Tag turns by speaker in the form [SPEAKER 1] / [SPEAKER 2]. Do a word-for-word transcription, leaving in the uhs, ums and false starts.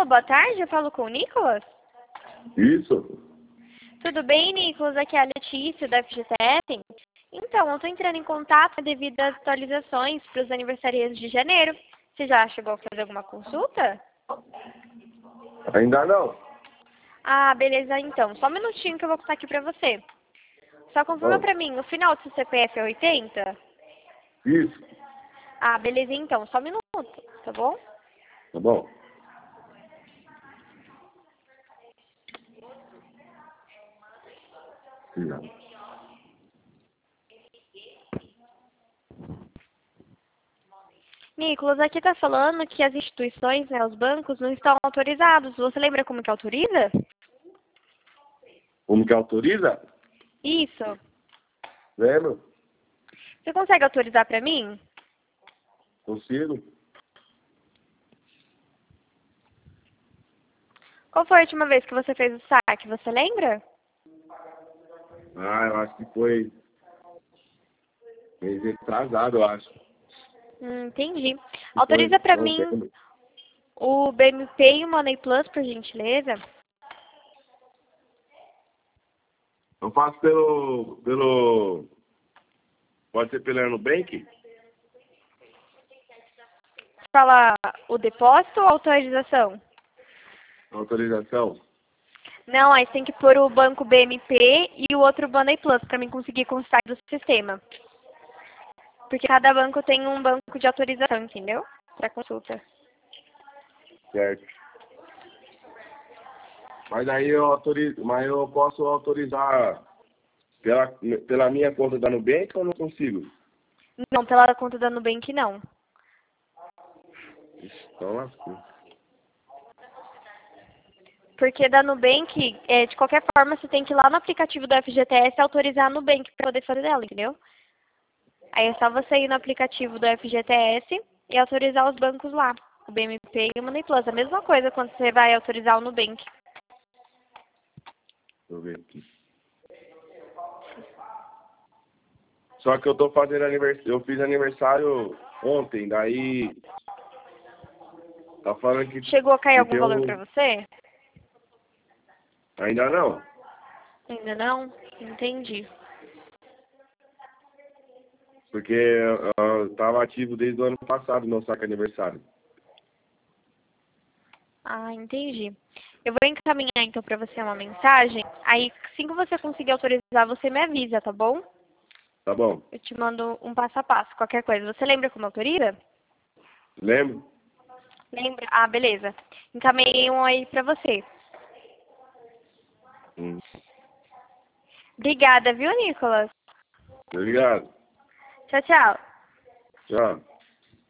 [SPEAKER 1] Alô, boa tarde, eu falo com o Nicolas?
[SPEAKER 2] Isso.
[SPEAKER 1] Tudo bem, Nicolas? Aqui é a Letícia, da F G T S. Então, eu estou entrando em contato devido às atualizações para os aniversariantes de janeiro. Você já chegou a fazer alguma consulta?
[SPEAKER 2] Ainda não.
[SPEAKER 1] Ah, beleza, então. Só um minutinho que eu vou contar aqui para você. Só confirma
[SPEAKER 2] Bom,
[SPEAKER 1] para mim, o final do seu C P F é oitenta?
[SPEAKER 2] isso.
[SPEAKER 1] Ah, beleza, então. Só um minuto, tá bom?
[SPEAKER 2] Tá bom. Não.
[SPEAKER 1] Nicolas, aqui está falando que as instituições, né, os bancos, não estão autorizados. Você lembra como que autoriza?
[SPEAKER 2] Como que autoriza?
[SPEAKER 1] Isso.
[SPEAKER 2] Lembro.
[SPEAKER 1] Você consegue autorizar para mim?
[SPEAKER 2] Consigo.
[SPEAKER 1] Qual foi a última vez que você fez o saque? Você lembra?
[SPEAKER 2] Ah, eu acho que foi mês retrasado, eu acho.
[SPEAKER 1] Hum, entendi.
[SPEAKER 2] Foi
[SPEAKER 1] Autoriza para mim
[SPEAKER 2] novembro.
[SPEAKER 1] o B M P e o Money Plus, por gentileza.
[SPEAKER 2] Eu faço pelo. pelo. Pode ser pelo Nubank?
[SPEAKER 1] Fala o depósito ou autorização?
[SPEAKER 2] Autorização?
[SPEAKER 1] Não, aí você tem que pôr o banco B M P e o outro Money Plus para mim conseguir constar do sistema. Porque cada banco tem um banco de autorização, entendeu? Para consulta.
[SPEAKER 2] Certo. Mas aí eu autorizo. Mas eu posso autorizar pela, pela minha conta da Nubank ou não consigo?
[SPEAKER 1] Não, pela conta da Nubank não.
[SPEAKER 2] Ixi, então lascou.
[SPEAKER 1] Porque da Nubank, é, de qualquer forma, você tem que ir lá no aplicativo do F G T S e autorizar a Nubank para poder fazer dela, entendeu? Aí é só você ir no aplicativo do F G T S e autorizar os bancos lá. O B M P e o Money Plus. A mesma coisa quando você vai autorizar o Nubank.
[SPEAKER 2] Deixa eu ver aqui. Só que eu tô fazendo aniversário. Eu fiz aniversário ontem, daí. Tá falando que,
[SPEAKER 1] Chegou a cair
[SPEAKER 2] que
[SPEAKER 1] algum
[SPEAKER 2] tem
[SPEAKER 1] valor
[SPEAKER 2] um.
[SPEAKER 1] para você?
[SPEAKER 2] Ainda não.
[SPEAKER 1] Ainda não? Entendi.
[SPEAKER 2] Porque eu tava ativo desde o ano passado meu saque aniversário.
[SPEAKER 1] Ah, entendi. Eu vou encaminhar então para você uma mensagem. Aí, assim que você conseguir autorizar, você me avisa, tá bom?
[SPEAKER 2] Tá bom?
[SPEAKER 1] Eu te mando um passo a passo, qualquer coisa. Você lembra como autoriza?
[SPEAKER 2] Lembro?
[SPEAKER 1] Lembra? Ah, beleza. Encaminhei um aí pra você.
[SPEAKER 2] Hum.
[SPEAKER 1] Obrigada, viu, Nicolas?
[SPEAKER 2] Obrigado.
[SPEAKER 1] Tchau, tchau.
[SPEAKER 2] Tchau.